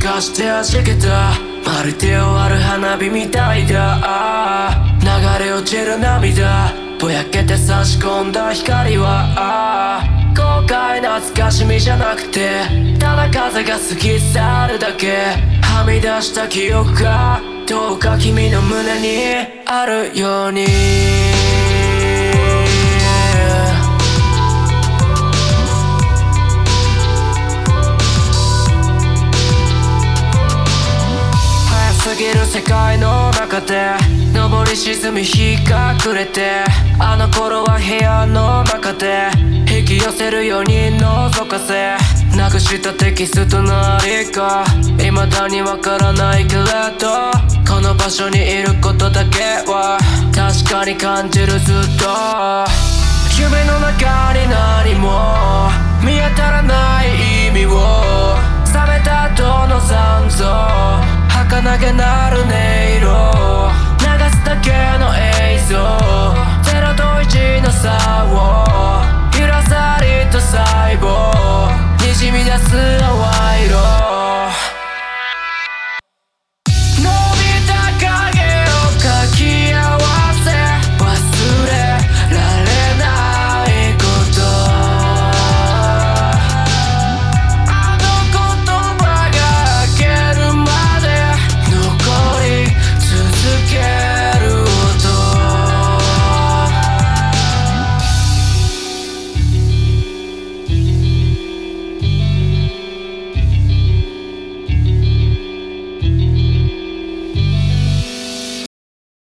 かして弾けたまるで終わる花火みたいだ流れ落ちる涙ぼやけて差し込んだ光は後悔懐かしみじゃなくてただ風が過ぎ去るだけはみ出した記憶がどうか君の胸にあるように過ぎる世界の中で昇り沈み日が暮れてあの頃は部屋の中で引き寄せるように覗かせなくしたテキストのありか未だにわからないけれどこの場所にいることだけは確かに感じるずっと夢の中に何も見当たらない意味を覚めた後の残像儚げなる音色流すだけの映像0と1の差を